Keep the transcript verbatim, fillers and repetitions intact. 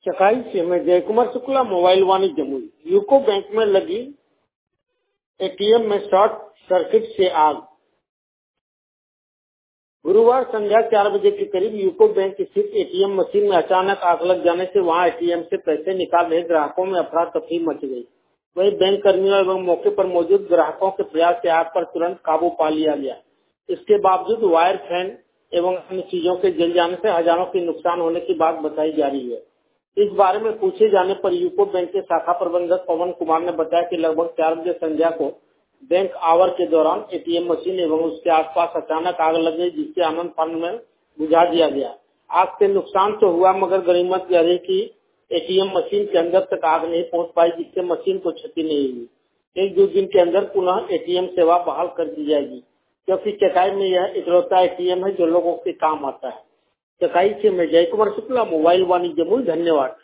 चकाई से मैं जय कुमार शुक्ला, मोबाइल वाणिज्य जमुई। यूको बैंक में लगी एटीएम में शॉर्ट सर्किट से आग। गुरुवार संध्या चार बजे के करीब यूको बैंक स्थित एटीएम मशीन में अचानक आग लग जाने से वहां एटीएम से पैसे निकाल रहे ग्राहकों में अफरा तफरी मच गई। वहीं बैंक कर्मियों एवं मौके पर मौजूद ग्राहकों के प्रयास से आग पर तुरंत काबू पा लिया गया। इसके बावजूद वायर, फैन एवं अन्य चीजों के जल जाने से हजारों के नुकसान होने की बात बताई जा रही है। इस बारे में पूछे जाने पर यूको बैंक के शाखा प्रबंधक पवन कुमार ने बताया कि लगभग चार बजे संध्या को बैंक आवर के दौरान एटीएम मशीन एवं उसके आसपास अचानक आग लग गई, जिससे आनंद फानन में बुझा दिया गया। आग से नुकसान तो हुआ, मगर गनीमत यह रही कि एटीएम मशीन के अंदर तक आग नहीं पहुंच पाई, जिससे मशीन को क्षति नहीं हुई। एक दो दिन के अंदर पुनः एटीएम सेवा बहाल कर दी जाएगी, क्योंकि चकाई में यह इकलौता एटीएम है जो लोगों के काम आता है। चकाई से मैं जय कुमार शुक्ला, मोबाइल वाणिज्य जमुई। धन्यवाद।